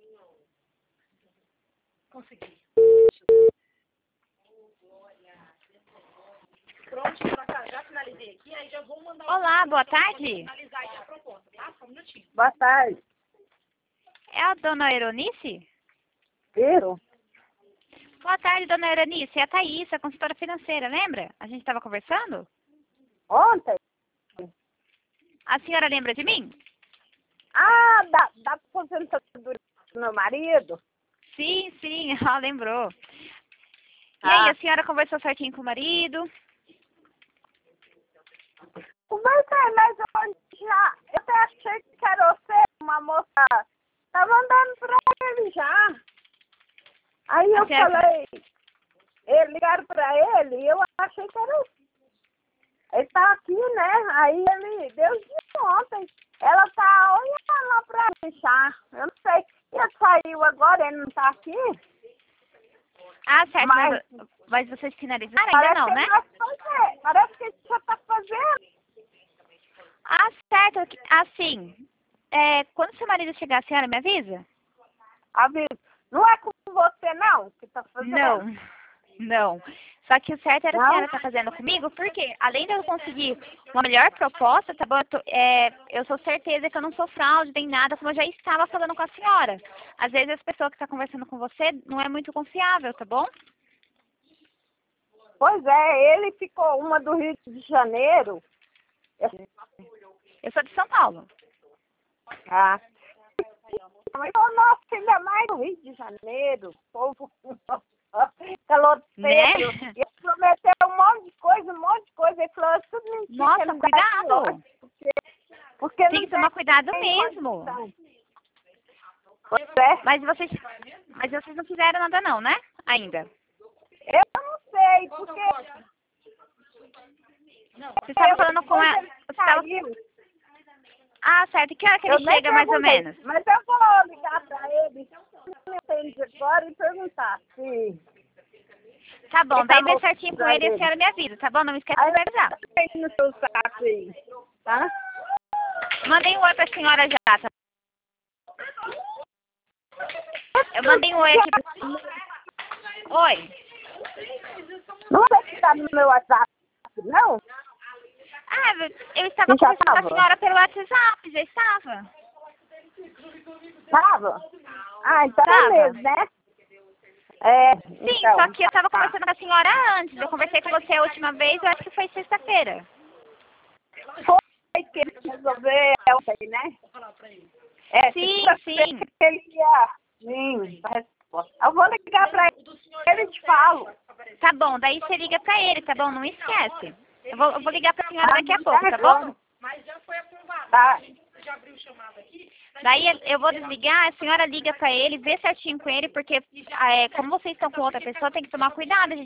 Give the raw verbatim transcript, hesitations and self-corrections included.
Consegui. Pronto, já finalizei aqui, aí já vou mandar... Olá, boa tarde. Finalizar aí a proposta, tá? Só um minutinho. Boa tarde. É a dona Euronice? Eu? Boa tarde, dona Euronice. É a Thaís, a consultora financeira, lembra? A gente estava conversando? Ontem? A senhora lembra de mim? Ah, da, da aposentadoria do meu marido? Sim, sim, ela lembrou. E Ah. aí, a senhora conversou certinho com o marido? Conversei, mas eu já... Eu até achei que era você, uma moça... Tava andando pra ele já. Aí eu Certo. falei... Eles ligaram pra ele e eu achei que era... Ele tá aqui, né? Aí ele deu de ontem. Ela tá olhando lá pra deixar. Eu não sei. Ele saiu agora, ele não tá aqui. Ah, certo, mas, Mas- mas vocês finalizaram ainda Parece não, que né? ele vai fazer. Parece que ele já tá fazendo. Ah, certo. Assim, é, quando seu marido chegar, a senhora me avisa? Aviso. Não é com você, não, que tá fazendo? Não, não. Só que o certo era a Não? senhora estar fazendo comigo, porque além de eu conseguir uma melhor proposta, tá bom? Eu, tô- é, eu sou certeza que eu não sou fraude nem nada, como eu já estava falando com a senhora. Às vezes as pessoas que estão conversando com você não é muito confiável, tá bom? Pois é, ele ficou uma do Rio de Janeiro. Eu sou de São Paulo. Ah. Mas o nosso filho é mais do Rio de Janeiro. Povo caloteiro. Né? Ele prometeu um monte de coisa, um monte de coisa. Ele falou, tudo mentira. Nossa, que ele dá cuidado. sorte, Porque, porque Tem não que tomar cuidado tem mesmo. condição. Pois é. Mas vocês, mas vocês não fizeram nada não, né? Ainda. Eu não sei, porque... Você estava eu- falando com ela. ele Você tava... saiu. Ah, certo. E que hora que Eu ele nem chega, mais ou perguntei, menos? mas eu vou ligar pra ele, me atende agora e perguntar se... Tá bom, Ele daí tá vê certinho com ele e a dele. senhora me avisa, tá bom? Não me esquece de Aí me avisar. eu tenho no seu saco aí, tá? Mandei um oi pra senhora já, tá? Eu mandei um oi aqui pra... Oi. Não sei se tá no meu WhatsApp, não? Ah, eu estava Você já conversando com a tava? senhora pelo WhatsApp, já estava. Tava? Ah, então Tava. beleza, né? É, Sim, então, só que eu estava tá. conversando com a senhora antes. Eu conversei com você a última vez, eu acho que foi sexta-feira. Foi que ele resolveu ontem, né? É, Sim, segunda-feira sim. que ele ia... Sim, a resposta. Eu vou ligar pra ele e te falo. Tá bom, daí você liga pra ele, tá bom? Não esquece. Eu vou, eu vou ligar pra senhora Ah, daqui a tá pouco, tá agora. bom? Mas já foi aprovado. Tá. Já abriu o chamado aqui. Daí eu vou desligar, a senhora liga pra ele, vê certinho com ele, porque é, como vocês estão com outra pessoa, tem que tomar cuidado,